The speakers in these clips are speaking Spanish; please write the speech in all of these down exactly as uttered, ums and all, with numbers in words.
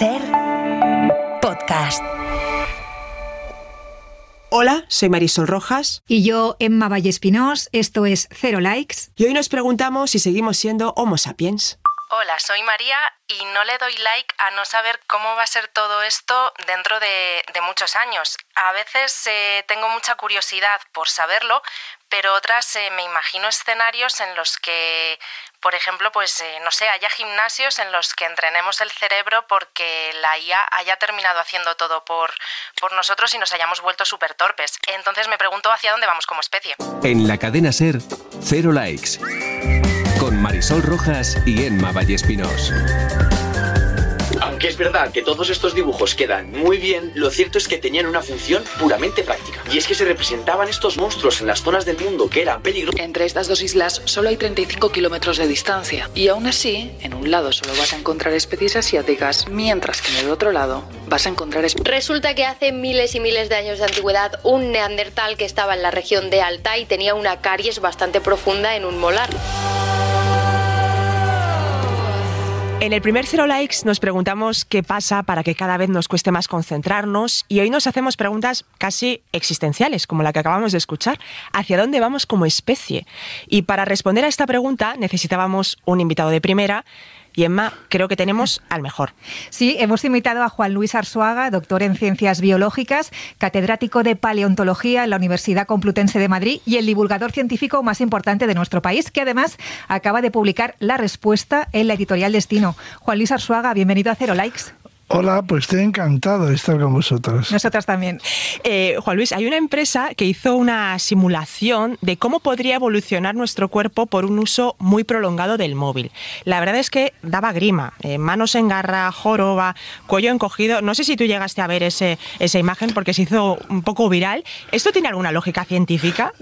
Ser podcast. Hola, soy Marisol Rojas. Y yo, Emma Vallespinós. Esto es Cero Likes. Y hoy nos preguntamos si seguimos siendo Homo sapiens. Hola, soy María y no le doy like a no saber cómo va a ser todo esto dentro de, de muchos años. A veces eh, tengo mucha curiosidad por saberlo, pero otras eh, me imagino escenarios en los que, por ejemplo, pues eh, no sé, haya gimnasios en los que entrenemos el cerebro porque la I A haya terminado haciendo todo por, por nosotros y nos hayamos vuelto súper torpes. Entonces me pregunto hacia dónde vamos como especie. En la cadena Ser, Cero Likes. Con Marisol Rojas y Emma Vallespinós. Aunque es verdad que todos estos dibujos quedan muy bien, lo cierto es que tenían una función puramente práctica. Y es que se representaban estos monstruos en las zonas del mundo que eran peligrosas. Entre estas dos islas solo hay treinta y cinco kilómetros de distancia. Y aún así, en un lado solo vas a encontrar especies asiáticas, mientras que en el otro lado vas a encontrar especies... Resulta que hace miles y miles de años de antigüedad, un neandertal que estaba en la región de Altai tenía una caries bastante profunda en un molar. En el primer Cero Likes nos preguntamos qué pasa para que cada vez nos cueste más concentrarnos y hoy nos hacemos preguntas casi existenciales, como la que acabamos de escuchar. ¿Hacia dónde vamos como especie? Y para responder a esta pregunta necesitábamos un invitado de primera. Y Emma, creo que tenemos al mejor. Sí, hemos invitado a Juan Luis Arzuaga, doctor en Ciencias Biológicas, catedrático de Paleontología en la Universidad Complutense de Madrid y el divulgador científico más importante de nuestro país, que además acaba de publicar La Respuesta en la editorial Destino. Juan Luis Arzuaga, bienvenido a Cero Likes. Hola, pues estoy encantado de estar con vosotros. Nosotras también. Eh, Juan Luis, hay una empresa que hizo una simulación de cómo podría evolucionar nuestro cuerpo por un uso muy prolongado del móvil. La verdad es que daba grima, eh, manos en garra, joroba, cuello encogido. No sé si tú llegaste a ver ese, esa imagen porque se hizo un poco viral. ¿Esto tiene alguna lógica científica?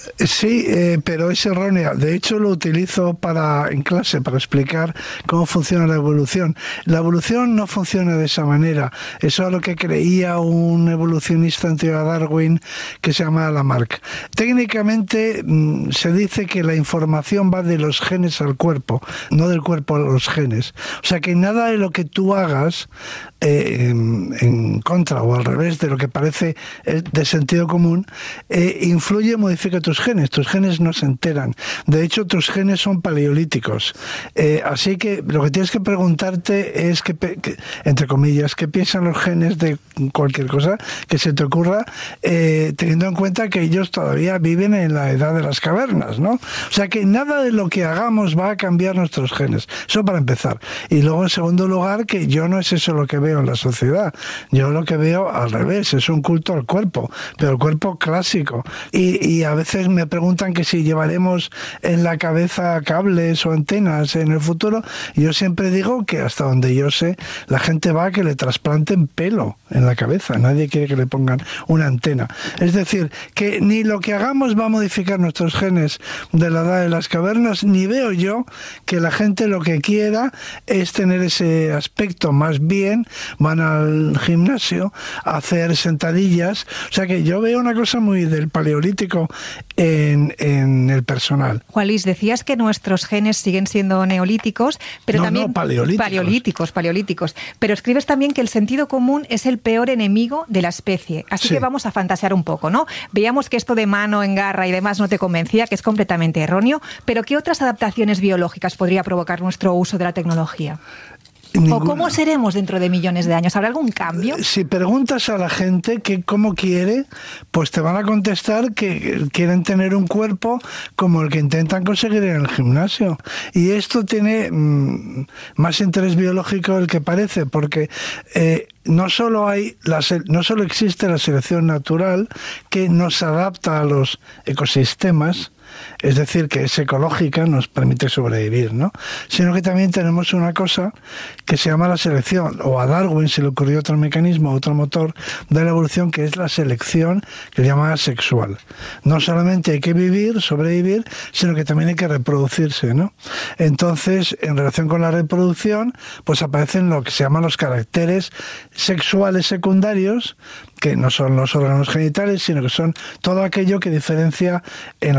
Sí, eh, pero es errónea. De hecho, lo utilizo para en clase para explicar cómo funciona la evolución. La evolución no funciona de esa manera. Eso es lo que creía un evolucionista anterior a Darwin que se llama Lamarck. Técnicamente mmm, se dice que la información va de los genes al cuerpo, no del cuerpo a los genes. O sea que nada de lo que tú hagas eh, en, en contra o al revés de lo que parece de sentido común eh, influye, modifica tus genes. Tus genes no se enteran. De hecho, tus genes son paleolíticos. Eh, así que lo que tienes que preguntarte es que, que entre comillas, qué piensan los genes de cualquier cosa que se te ocurra, eh, teniendo en cuenta que ellos todavía viven en la edad de las cavernas, ¿no? O sea que nada de lo que hagamos va a cambiar nuestros genes. Eso para empezar. Y luego, en segundo lugar, que yo no es eso lo que veo en la sociedad. Yo lo que veo al revés, es un culto al cuerpo, pero el cuerpo clásico. Y, y a veces me preguntan que si llevaremos en la cabeza cables o antenas en el futuro. Y yo siempre digo que hasta donde yo sé, la gente va a que le trasplanten pelo en la cabeza. Nadie quiere que le pongan una antena. Es decir, que ni lo que hagamos va a modificar nuestros genes de la edad de las cavernas, ni veo yo que la gente lo que quiera es tener ese aspecto. Más bien van al gimnasio a hacer sentadillas. O sea que yo veo una cosa muy del paleolítico en, en el personal. Juan Luis, decías que nuestros genes siguen siendo neolíticos, pero no, también no, paleolíticos. paleolíticos, paleolíticos. Pero escribes también que el sentido común es el peor enemigo de la especie. Así sí. que vamos a fantasear un poco, ¿no? Veíamos que esto de mano en garra y demás no te convencía, que es completamente erróneo, pero ¿qué otras adaptaciones biológicas podría provocar nuestro uso de la tecnología? Ninguna. ¿O cómo seremos dentro de millones de años? ¿Habrá algún cambio? Si preguntas a la gente que cómo quiere, pues te van a contestar que quieren tener un cuerpo como el que intentan conseguir en el gimnasio. Y esto tiene mmm, más interés biológico del que parece, porque eh, no solo hay la, no solo existe la selección natural que nos adapta a los ecosistemas, es decir, que es ecológica, nos permite sobrevivir, ¿no? Sino que también tenemos una cosa que se llama la selección, o a Darwin se le ocurrió otro mecanismo, otro motor de la evolución, que es la selección, que se llama sexual. No solamente hay que vivir, sobrevivir, sino que también hay que reproducirse, ¿no? Entonces, en relación con la reproducción, pues aparecen lo que se llaman los caracteres sexuales secundarios, que no son los órganos genitales, sino que son todo aquello que diferencia en las diferentes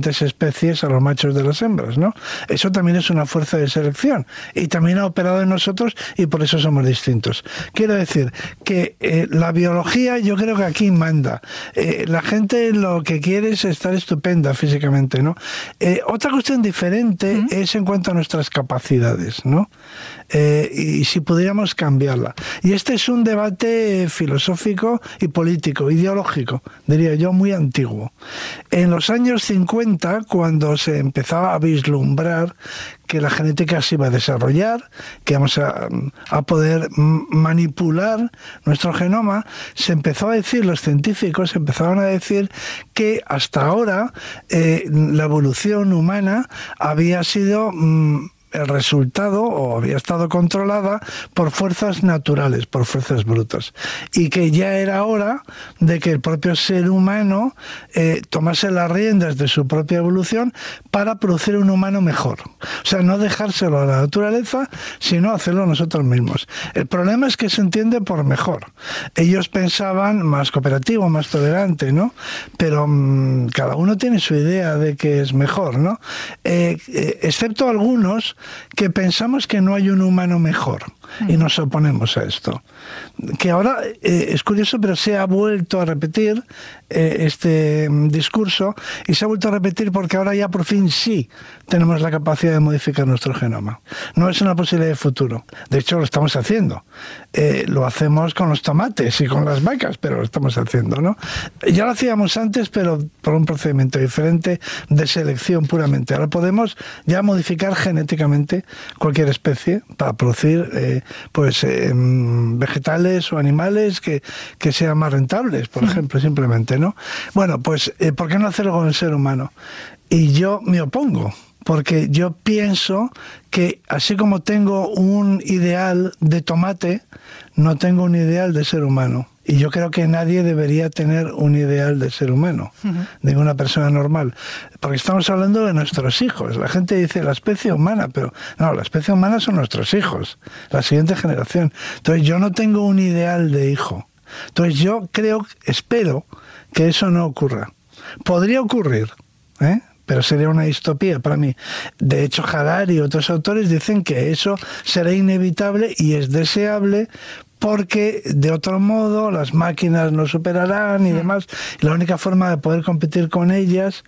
diferentes especies a los machos de las hembras, ¿no? Eso también es una fuerza de selección y también ha operado en nosotros y por eso somos distintos. Quiero decir que eh, la biología yo creo que aquí manda. Eh, la gente lo que quiere es estar estupenda físicamente, ¿no? Eh, otra cuestión diferente uh-huh. es en cuanto a nuestras capacidades, ¿no? Eh, y si pudiéramos cambiarla. Y este es un debate filosófico y político, ideológico, diría yo, muy antiguo. En los años cincuenta, cuando se empezaba a vislumbrar que la genética se iba a desarrollar, que vamos a, a poder manipular nuestro genoma, se empezó a decir, los científicos empezaron a decir que hasta ahora eh, la evolución humana había sido... Mmm, el resultado o había estado controlada por fuerzas naturales, por fuerzas brutas, y que ya era hora de que el propio ser humano eh, tomase las riendas de su propia evolución para producir un humano mejor. O sea, no dejárselo a la naturaleza, sino hacerlo nosotros mismos. El problema es que se entiende por mejor. Ellos pensaban más cooperativo, más tolerante, ¿no? Pero mmm, cada uno tiene su idea de que es mejor, ¿no? Eh, eh, excepto algunos que pensamos que no hay un humano mejor y nos oponemos a esto. Que ahora eh, es curioso, pero se ha vuelto a repetir eh, este discurso y se ha vuelto a repetir porque ahora ya por fin sí tenemos la capacidad de modificar nuestro genoma. No es una posibilidad de futuro. De hecho, lo estamos haciendo. Eh, lo hacemos con los tomates y con las vacas, pero lo estamos haciendo, ¿no? Ya lo hacíamos antes, pero por un procedimiento diferente de selección puramente. Ahora podemos ya modificar genéticamente cualquier especie para producir eh, pues eh, vegetales o animales que, que sean más rentables, por ejemplo, simplemente, ¿no? Bueno, pues eh, ¿por qué no hacerlo con el ser humano? Y yo me opongo, porque yo pienso que así como tengo un ideal de tomate, no tengo un ideal de ser humano. Y yo creo que nadie debería tener un ideal de ser humano, uh-huh. ninguna persona normal. Porque estamos hablando de nuestros hijos. La gente dice la especie humana, pero no, la especie humana son nuestros hijos, la siguiente generación. Entonces yo no tengo un ideal de hijo. Entonces yo creo, espero que eso no ocurra. Podría ocurrir, ¿eh? Pero sería una distopía para mí. De hecho, Harari y otros autores dicen que eso será inevitable y es deseable porque de otro modo las máquinas nos superarán y demás. Y la única forma de poder competir con ellas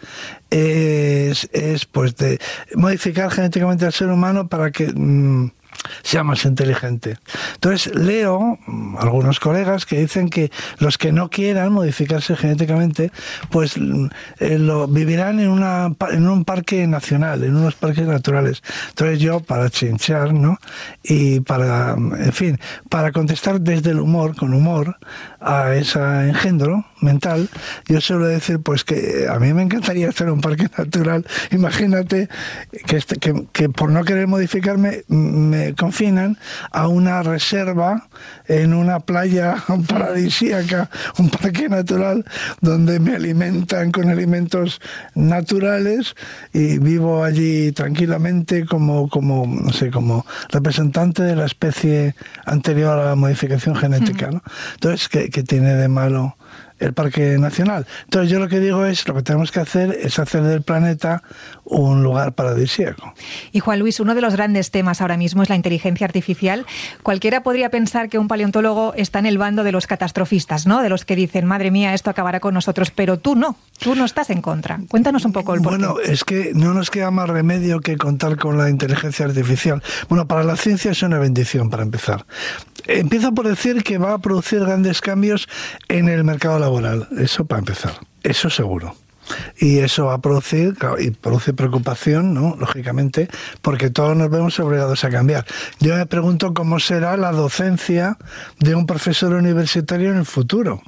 es, es pues de modificar genéticamente al ser humano para que mmm, sea más inteligente. Entonces leo algunos colegas que dicen que los que no quieran modificarse genéticamente pues eh, lo vivirán en, una, en un parque nacional, en unos parques naturales. Entonces yo, para chinchar, ¿no? Y para, en fin, para contestar desde el humor, con humor, a ese engendro mental, yo suelo decir pues que a mí me encantaría hacer un parque natural. Imagínate que, este, que, que por no querer modificarme me confinan a una reserva en una playa paradisíaca, un parque natural donde me alimentan con alimentos naturales y vivo allí tranquilamente como, como no sé, como representante de la especie anterior a la modificación genética, ¿no? Entonces, ¿qué, qué tiene de malo el Parque Nacional? Entonces yo lo que digo es, lo que tenemos que hacer es hacer del planeta un lugar paradisíaco. Y Juan Luis, uno de los grandes temas ahora mismo es la inteligencia artificial. Cualquiera podría pensar que un paleontólogo está en el bando de los catastrofistas, ¿no? De los que dicen, madre mía, esto acabará con nosotros, pero tú no, tú no estás en contra. Cuéntanos un poco el porqué. Bueno, es que no nos queda más remedio que contar con la inteligencia artificial. Bueno, para la ciencia es una bendición, para empezar. Empiezo por decir que va a producir grandes cambios en el mercado laboral. Eso para empezar. Eso seguro. Y eso va a producir, claro, y produce preocupación, ¿no? Lógicamente, porque todos nos vemos obligados a cambiar. Yo me pregunto cómo será la docencia de un profesor universitario en el futuro.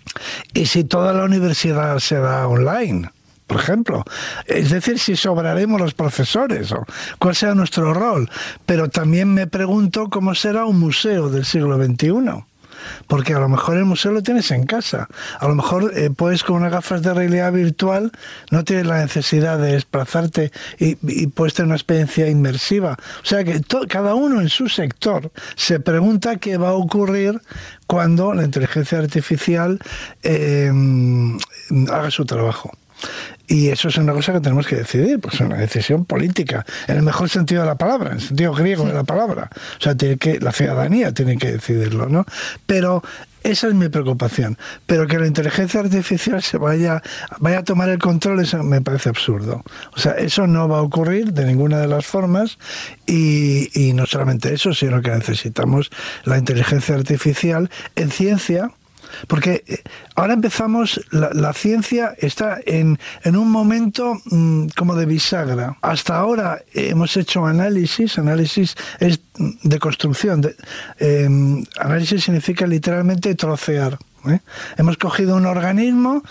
Y si toda la universidad será online, por ejemplo. Es decir, si sobraremos los profesores o cuál será nuestro rol. Pero también me pregunto cómo será un museo del siglo veintiuno. Porque a lo mejor el museo lo tienes en casa. A lo mejor eh, puedes con unas gafas de realidad virtual, no tienes la necesidad de desplazarte y, y puedes tener una experiencia inmersiva. O sea que to, cada uno en su sector se pregunta qué va a ocurrir cuando la inteligencia artificial eh, haga su trabajo. Y eso es una cosa que tenemos que decidir, pues es una decisión política, en el mejor sentido de la palabra, en el sentido griego de la palabra. O sea, tiene que, la ciudadanía tiene que decidirlo, ¿no? Pero esa es mi preocupación. Pero que la inteligencia artificial se vaya, vaya a tomar el control, eso me parece absurdo. O sea, eso no va a ocurrir de ninguna de las formas y, y no solamente eso, sino que necesitamos la inteligencia artificial en ciencia. Porque ahora empezamos, la, la ciencia está en, en un momento mmm, como de bisagra. Hasta ahora hemos hecho análisis, análisis es de construcción. De, eh, análisis significa literalmente trocear, ¿eh? Hemos cogido un organismo,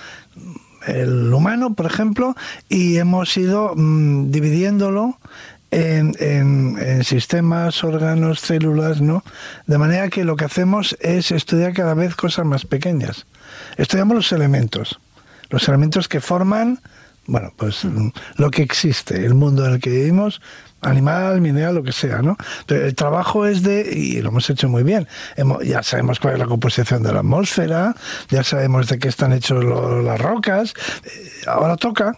el humano, por ejemplo, y hemos ido mmm, dividiéndolo En, en, en sistemas, órganos, células, ¿no? De manera que lo que hacemos es estudiar cada vez cosas más pequeñas. Estudiamos los elementos, los elementos que forman, bueno, pues lo que existe, el mundo en el que vivimos, animal, mineral, lo que sea, ¿no? Entonces, el trabajo es de, y lo hemos hecho muy bien, hemos, ya sabemos cuál es la composición de la atmósfera, ya sabemos de qué están hechos lo, las rocas, ahora toca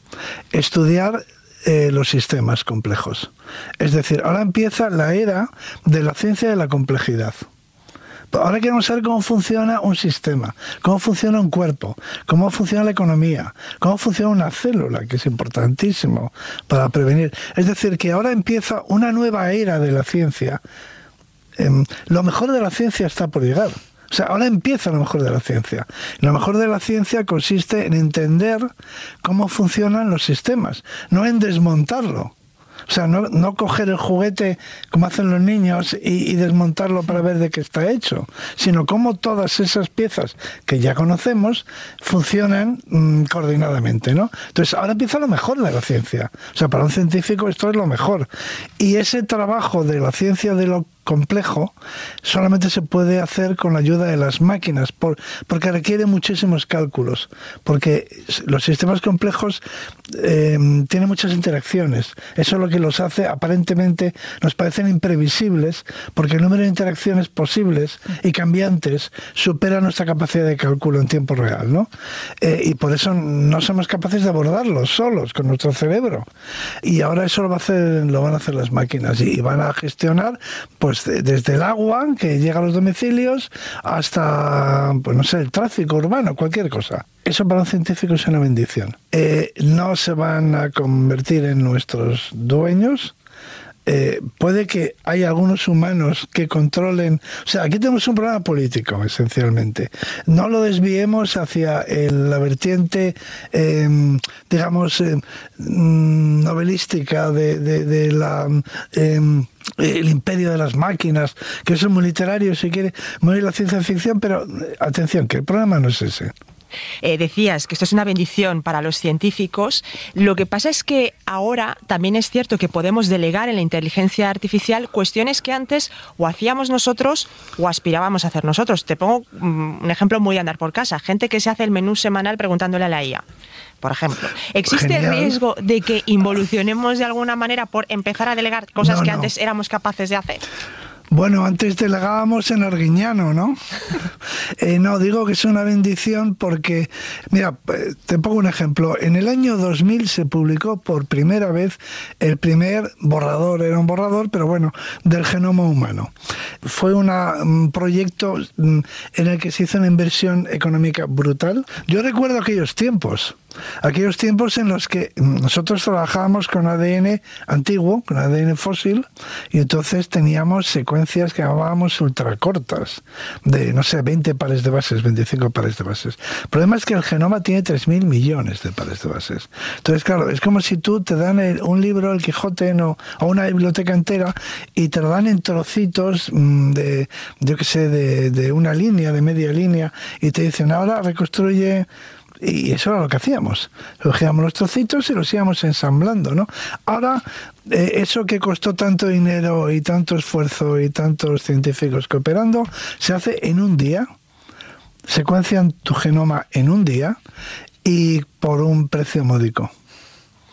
estudiar Eh, los sistemas complejos. Es decir, ahora empieza la era de la ciencia de la complejidad. Ahora queremos saber cómo funciona un sistema, cómo funciona un cuerpo, cómo funciona la economía, cómo funciona una célula, que es importantísimo para prevenir. Es decir, que ahora empieza una nueva era de la ciencia. Eh, lo mejor de la ciencia está por llegar. O sea, ahora empieza lo mejor de la ciencia. Lo mejor de la ciencia consiste en entender cómo funcionan los sistemas, no en desmontarlo. O sea, no, no coger el juguete como hacen los niños y, y desmontarlo para ver de qué está hecho, sino cómo todas esas piezas que ya conocemos funcionan mmm, coordinadamente, ¿no? Entonces, ahora empieza lo mejor de la ciencia. O sea, para un científico esto es lo mejor. Y ese trabajo de la ciencia de lo complejo solamente se puede hacer con la ayuda de las máquinas, por, porque requiere muchísimos cálculos, porque los sistemas complejos eh, tienen muchas interacciones. Eso es lo que los hace, aparentemente nos parecen imprevisibles, porque el número de interacciones posibles y cambiantes supera nuestra capacidad de cálculo en tiempo real, ¿no? Eh, y por eso no somos capaces de abordarlos solos con nuestro cerebro. Y ahora eso lo, va a hacer, lo van a hacer las máquinas y, y van a gestionar, pues desde el agua que llega a los domicilios hasta, pues no sé, el tráfico urbano, cualquier cosa. Eso para un científico es una bendición. Eh, no se van a convertir en nuestros dueños. Eh, puede que haya algunos humanos que controlen. O sea, aquí tenemos un problema político, esencialmente. No lo desviemos hacia el, la vertiente, eh, digamos, eh, novelística de, de, de la... Eh, el imperio de las máquinas, que eso es muy literario, si quiere, muy la ciencia ficción, pero atención, que el problema no es ese. Eh, decías que esto es una bendición para los científicos. Lo que pasa es que ahora también es cierto que podemos delegar en la inteligencia artificial cuestiones que antes o hacíamos nosotros o aspirábamos a hacer nosotros. Te pongo un ejemplo muy de andar por casa. Gente que se hace el menú semanal preguntándole a la I A. Por ejemplo, ¿existe Genial. el riesgo de que involucionemos de alguna manera por empezar a delegar cosas no, que no. antes éramos capaces de hacer? Bueno, antes delegábamos en Arguiñano, ¿no? eh, no, digo que es una bendición porque, mira, te pongo un ejemplo. En el año dos mil se publicó por primera vez el primer borrador, era un borrador, pero bueno, del genoma humano. Fue una, un proyecto en el que se hizo una inversión económica brutal. Yo recuerdo aquellos tiempos. Aquellos tiempos en los que nosotros trabajábamos con A D N antiguo, con A D N fósil, y entonces teníamos secuencias que llamábamos ultracortas, de, no sé, veinte pares de bases, veinticinco pares de bases. El problema es que el genoma tiene tres mil millones de pares de bases. Entonces, claro, es como si tú te dan el, un libro, el Quijote, no, o una biblioteca entera, y te lo dan en trocitos de, yo qué sé, de, de una línea, de media línea, y te dicen, ahora reconstruye... Y eso era lo que hacíamos. Cogíamos los trocitos y los íbamos ensamblando, ¿no? Ahora, eh, eso que costó tanto dinero y tanto esfuerzo y tantos científicos cooperando, se hace en un día. Secuencian tu genoma en un día y por un precio módico.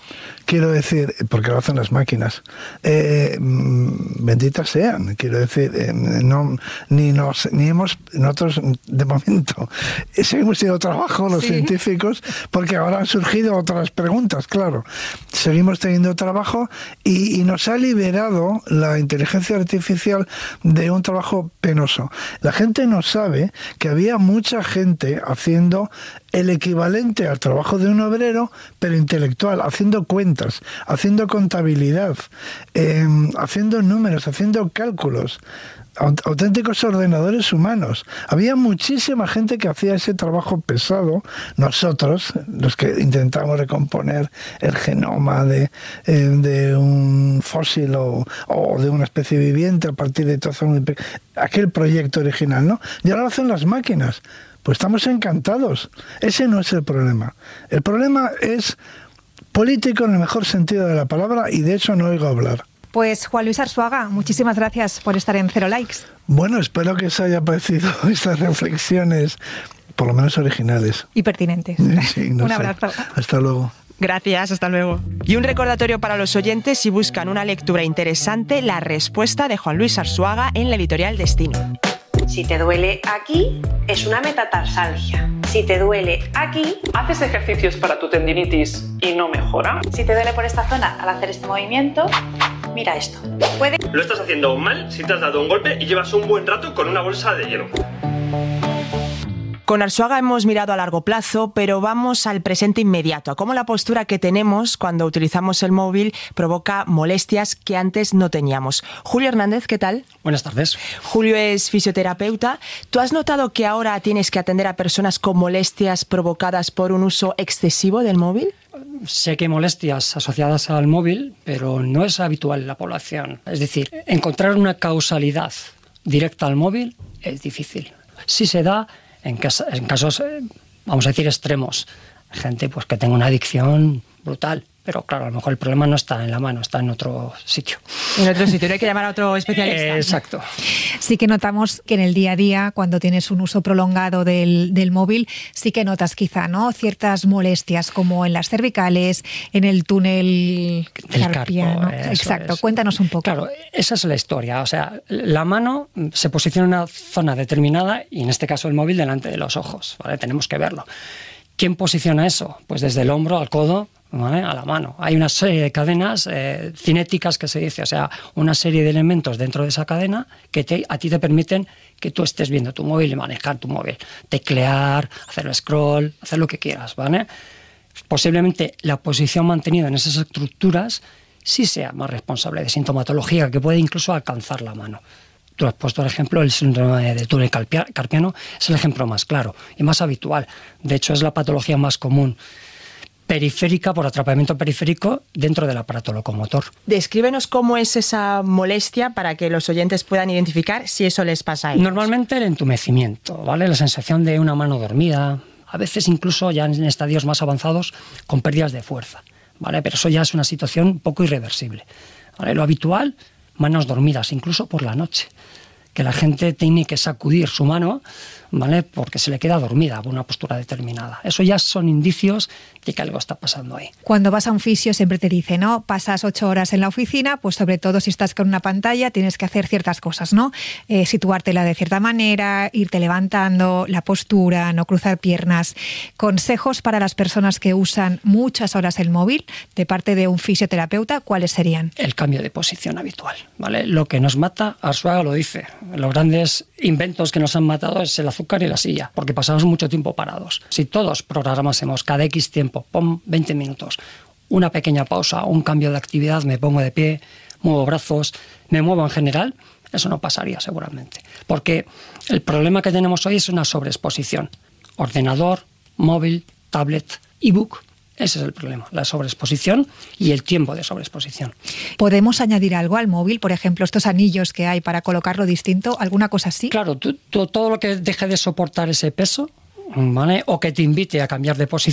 Quiero decir, porque lo hacen las máquinas. Eh, benditas sean, quiero decir, eh, no, ni nos, ni hemos, nosotros de momento, seguimos teniendo trabajo los sí. científicos, porque ahora han surgido otras preguntas, claro. Seguimos teniendo trabajo y, y nos ha liberado la inteligencia artificial de un trabajo penoso. La gente no sabe que había mucha gente haciendo el equivalente al trabajo de un obrero, pero intelectual, haciendo cuentas, haciendo contabilidad, eh, haciendo números, haciendo cálculos, auténticos ordenadores humanos. Había muchísima gente que hacía ese trabajo pesado. Nosotros, los que intentamos recomponer el genoma de, eh, de un fósil o, o de una especie viviente a partir de todo aquel proyecto original, ¿no? Y ahora lo hacen las máquinas. Pues estamos encantados. Ese no es el problema. El problema es político en el mejor sentido de la palabra y de eso no oigo hablar. Pues Juan Luis Arzuaga, muchísimas gracias por estar en Cero Likes. Bueno, espero que os haya parecido estas reflexiones, por lo menos originales. Y pertinentes. Sí, no Un sé. abrazo. Hasta luego. Gracias, hasta luego. Y un recordatorio para los oyentes, si buscan una lectura interesante, La respuesta de Juan Luis Arzuaga en la editorial Destino. Si te duele aquí, es una metatarsalgia. Si te duele aquí, haces ejercicios para tu tendinitis y no mejora. Si te duele por esta zona al hacer este movimiento, mira esto. Puede... Lo estás haciendo mal si te has dado un golpe y llevas un buen rato con una bolsa de hielo. Con Arzuaga hemos mirado a largo plazo, pero vamos al presente inmediato, a cómo la postura que tenemos cuando utilizamos el móvil provoca molestias que antes no teníamos. Julio Hernández, ¿qué tal? Buenas tardes. Julio es fisioterapeuta. ¿Tú has notado que ahora tienes que atender a personas con molestias provocadas por un uso excesivo del móvil? Sé que hay molestias asociadas al móvil, pero no es habitual en la población. Es decir, encontrar una causalidad directa al móvil es difícil. Sí se da en, cas- en casos, vamos a decir, extremos. Gente pues que tenga una adicción brutal. Pero claro, a lo mejor el problema no está en la mano, está en otro sitio. En otro sitio, no hay que llamar a otro especialista. Eh, exacto. Sí que notamos que en el día a día, cuando tienes un uso prolongado del, del móvil, sí que notas quizá, ¿no?, ciertas molestias, como en las cervicales, en el túnel carpiano. Exacto, es. Cuéntanos un poco. Claro, esa es la historia. O sea, la mano se posiciona en una zona determinada y en este caso el móvil delante de los ojos, ¿vale? Tenemos que verlo. ¿Quién posiciona eso? Pues desde el hombro al codo, ¿vale?, a la mano. Hay una serie de cadenas eh, cinéticas que se dice, o sea, una serie de elementos dentro de esa cadena que te, a ti te permiten que tú estés viendo tu móvil y manejar tu móvil. Teclear, hacer scroll, hacer lo que quieras, ¿vale? Posiblemente la posición mantenida en esas estructuras sí sea más responsable de sintomatología que puede incluso alcanzar la mano. Tú has puesto el ejemplo, el síndrome de túnel carpiano es el ejemplo más claro y más habitual. De hecho, es la patología más común periférica, por atrapamiento periférico, dentro del aparato locomotor. Descríbenos cómo es esa molestia para que los oyentes puedan identificar si eso les pasa a ellos. Normalmente el entumecimiento, ¿vale? La sensación de una mano dormida, a veces incluso ya en estadios más avanzados con pérdidas de fuerza, ¿vale? Pero eso ya es una situación un poco irreversible, ¿vale? Lo habitual, manos dormidas, incluso por la noche, que la gente tiene que sacudir su mano, ¿vale?, porque se le queda dormida por una postura determinada. Eso ya son indicios de que algo está pasando ahí. Cuando vas a un fisio siempre te dice, ¿no?, pasas ocho horas en la oficina, pues sobre todo si estás con una pantalla tienes que hacer ciertas cosas, ¿no? Eh, situártela de cierta manera, irte levantando, la postura, no cruzar piernas. Consejos para las personas que usan muchas horas el móvil de parte de un fisioterapeuta, ¿cuáles serían? El cambio de posición habitual, ¿vale? Lo que nos mata, Arzuaga lo dice, los grandes inventos que nos han matado es el azúcar y la silla, porque pasamos mucho tiempo parados. Si todos programásemos cada X tiempo, pon veinte minutos, una pequeña pausa, un cambio de actividad, me pongo de pie, muevo brazos, me muevo en general, eso no pasaría seguramente. Porque el problema que tenemos hoy es una sobreexposición. Ordenador, móvil, tablet, ebook.Ese es el problema, la sobreexposición y el tiempo de sobreexposición. ¿Podemos añadir algo al móvil? Por ejemplo, estos anillos que hay para colocarlo distinto, ¿alguna cosa así? Claro, tú, tú, todo lo que deje de soportar ese peso, ¿vale?, o que te invite a cambiar de posición,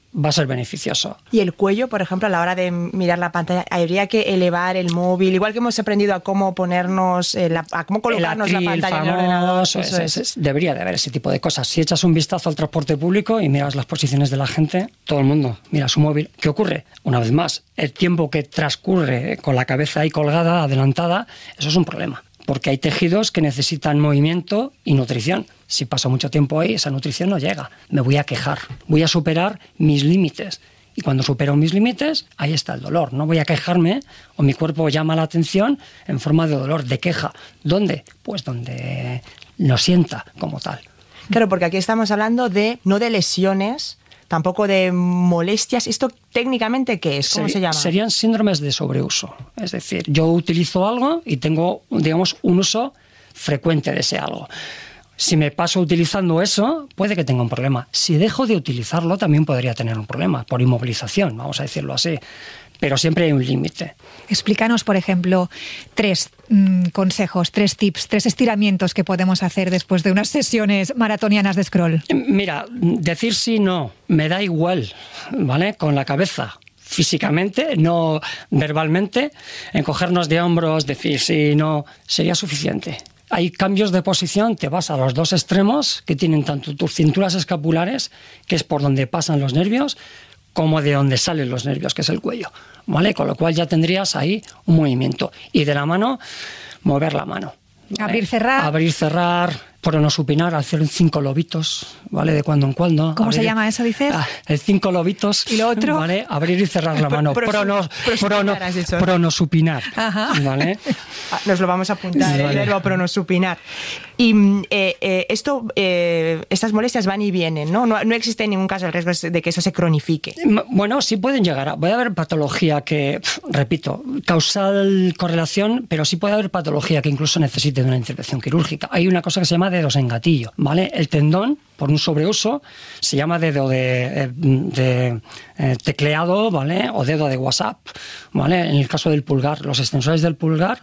va a ser beneficioso. Y el cuello, por ejemplo, a la hora de mirar la pantalla, habría que elevar el móvil, igual que hemos aprendido a cómo ponernos, eh, la, a cómo colocarnos el atril, la pantalla famoso, en el ordenador. Eso es, es, es, debería de haber ese tipo de cosas. Si echas un vistazo al transporte público y miras las posiciones de la gente, todo el mundo mira su móvil. ¿Qué ocurre? Una vez más, el tiempo que transcurre con la cabeza ahí colgada, adelantada, eso es un problema. Porque hay tejidos que necesitan movimiento y nutrición. Si paso mucho tiempo ahí, esa nutrición no llega. Me voy a quejar, voy a superar mis límites. Y cuando supero mis límites, ahí está el dolor. No voy a quejarme o mi cuerpo llama la atención en forma de dolor, de queja. ¿Dónde? Pues donde lo sienta como tal. Claro, porque aquí estamos hablando de no de lesiones, tampoco de molestias. ¿Esto técnicamente qué es? ¿Cómo Seri- se llama? Serían síndromes de sobreuso. Es decir, yo utilizo algo y tengo, digamos, un uso frecuente de ese algo. Si me paso utilizando eso, puede que tenga un problema. Si dejo de utilizarlo, también podría tener un problema, por inmovilización, vamos a decirlo así. Pero siempre hay un límite. Explícanos, por ejemplo, tres mmm, consejos, tres tips, tres estiramientos que podemos hacer después de unas sesiones maratonianas de scroll. Mira, decir sí, no, me da igual, ¿vale? Con la cabeza. Físicamente, no verbalmente, encogernos de hombros, decir sí, no, sería suficiente. Hay cambios de posición, te vas a los dos extremos que tienen tanto tus cinturas escapulares, que es por donde pasan los nervios, como de donde salen los nervios, que es el cuello, ¿vale? Con lo cual ya tendrías ahí un movimiento. Y de la mano, mover la mano. ¿Vale? Abrir, cerrar. Abrir, cerrar, pronosupinar, hacer cinco lobitos, ¿vale? De cuando en cuando. ¿Cómo abrir, se llama eso, dices? Ah, el cinco lobitos. ¿Y lo otro? ¿Vale? Abrir y cerrar la mano. Pro- Pronos, prosupinar, prono, has dicho. pronosupinar. Ajá. ¿Vale? Ah, nos lo vamos a apuntar, Sí, el vale. verbo pronosupinar. Y mm, eh, eh, esto, eh, estas molestias van y vienen, ¿no? ¿no? No existe en ningún caso el riesgo de que eso se cronifique. Bueno, sí pueden llegar a... Puede haber patología que, pf, repito, causal correlación, pero sí puede haber patología que incluso necesite de una intervención quirúrgica. Hay una cosa que se llama dedos en gatillo, ¿vale? El tendón, por un sobreuso, se llama dedo de, eh, de eh, tecleado, ¿vale? O dedo de WhatsApp, ¿vale? En el caso del pulgar, los extensores del pulgar,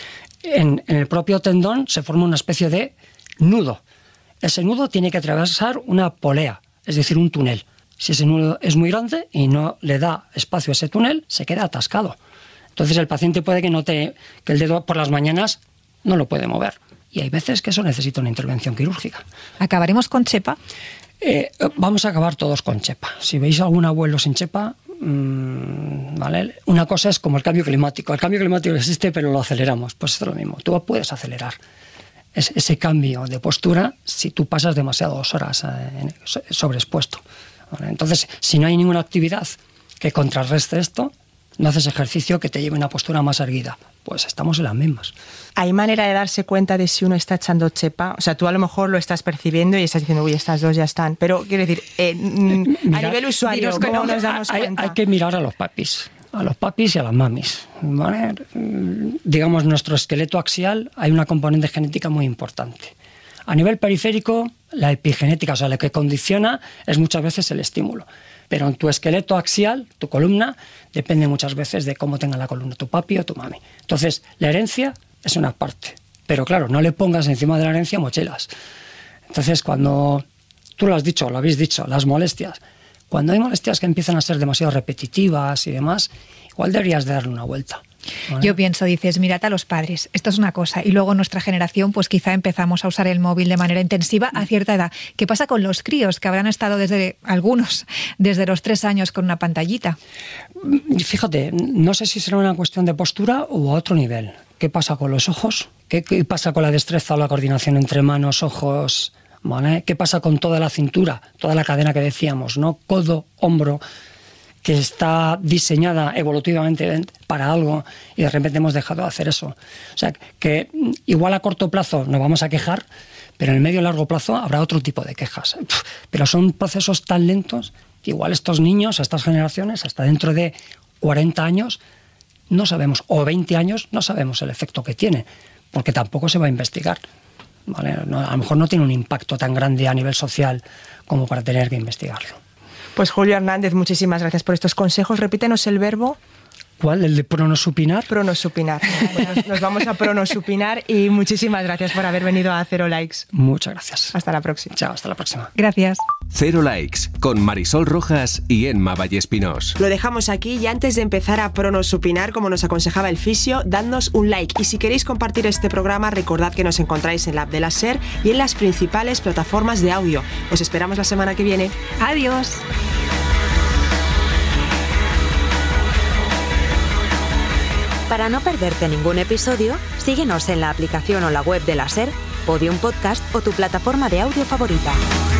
en, en el propio tendón se forma una especie de nudo. Ese nudo tiene que atravesar una polea, es decir, un túnel. Si ese nudo es muy grande y no le da espacio a ese túnel, se queda atascado. Entonces el paciente puede que note que el dedo por las mañanas no lo puede mover. Y hay veces que eso necesita una intervención quirúrgica. ¿Acabaremos con chepa? Eh, vamos a acabar todos con chepa. Si veis algún abuelo sin chepa, mmm, ¿vale? Una cosa es como el cambio climático. El cambio climático existe, pero lo aceleramos. Pues es lo mismo. Tú puedes acelerar es, ese cambio de postura si tú pasas demasiadas horas eh, sobreexpuesto. ¿Vale? Entonces, si no hay ninguna actividad que contrarreste esto, no haces ejercicio que te lleve a una postura más erguida, pues estamos en las mismas. ¿Hay manera de darse cuenta de si uno está echando chepa? O sea, tú a lo mejor lo estás percibiendo y estás diciendo, uy, estas dos ya están. Pero, quiero decir, eh, Mira, a nivel usuario, ¿cómo no, nos damos hay, cuenta? hay que mirar a los papis, a los papis y a las mamis, ¿vale? Digamos, nuestro esqueleto axial hay una componente genética muy importante. A nivel periférico, la epigenética, o sea, lo que condiciona es muchas veces el estímulo. Pero en tu esqueleto axial, tu columna, depende muchas veces de cómo tenga la columna tu papi o tu mami. Entonces, la herencia es una parte. Pero claro, no le pongas encima de la herencia mochilas. Entonces, cuando tú lo has dicho, lo habéis dicho, las molestias. Cuando hay molestias que empiezan a ser demasiado repetitivas y demás, igual deberías de darle una vuelta. ¿Vale? Yo pienso, dices, mirad a los padres, esto es una cosa, y luego nuestra generación, pues quizá empezamos a usar el móvil de manera intensiva a cierta edad. ¿Qué pasa con los críos que habrán estado desde, algunos, desde los tres años con una pantallita? Fíjate, no sé si será una cuestión de postura o a otro nivel. ¿Qué pasa con los ojos? ¿Qué, qué pasa con la destreza o la coordinación entre manos, ojos? ¿Vale? ¿Qué pasa con toda la cintura, toda la cadena que decíamos, ¿no? Codo, hombro, que está diseñada evolutivamente para algo y de repente hemos dejado de hacer eso. O sea, que igual a corto plazo nos vamos a quejar, pero en el medio y largo plazo habrá otro tipo de quejas. Pero son procesos tan lentos que igual estos niños, estas generaciones, hasta dentro de cuarenta años, no sabemos, o veinte años, no sabemos el efecto que tiene, porque tampoco se va a investigar. ¿Vale? No, a lo mejor no tiene un impacto tan grande a nivel social como para tener que investigarlo. Pues Julio Hernández, muchísimas gracias por estos consejos. Repítenos el verbo. ¿Cuál? ¿El de pronosupinar? Pronosupinar. Pues nos vamos a pronosupinar y muchísimas gracias por haber venido a Cero Likes. Muchas gracias. Hasta la próxima. Chao, hasta la próxima. Gracias. Cero Likes, con Marisol Rojas y Emma Vallespinós. Lo dejamos aquí y antes de empezar a pronosupinar, como nos aconsejaba el fisio, dadnos un like. Y si queréis compartir este programa, recordad que nos encontráis en la app de la SER y en las principales plataformas de audio. Os esperamos la semana que viene. Adiós. Para no perderte ningún episodio, síguenos en la aplicación o la web de la SER, Podium Podcast o tu plataforma de audio favorita.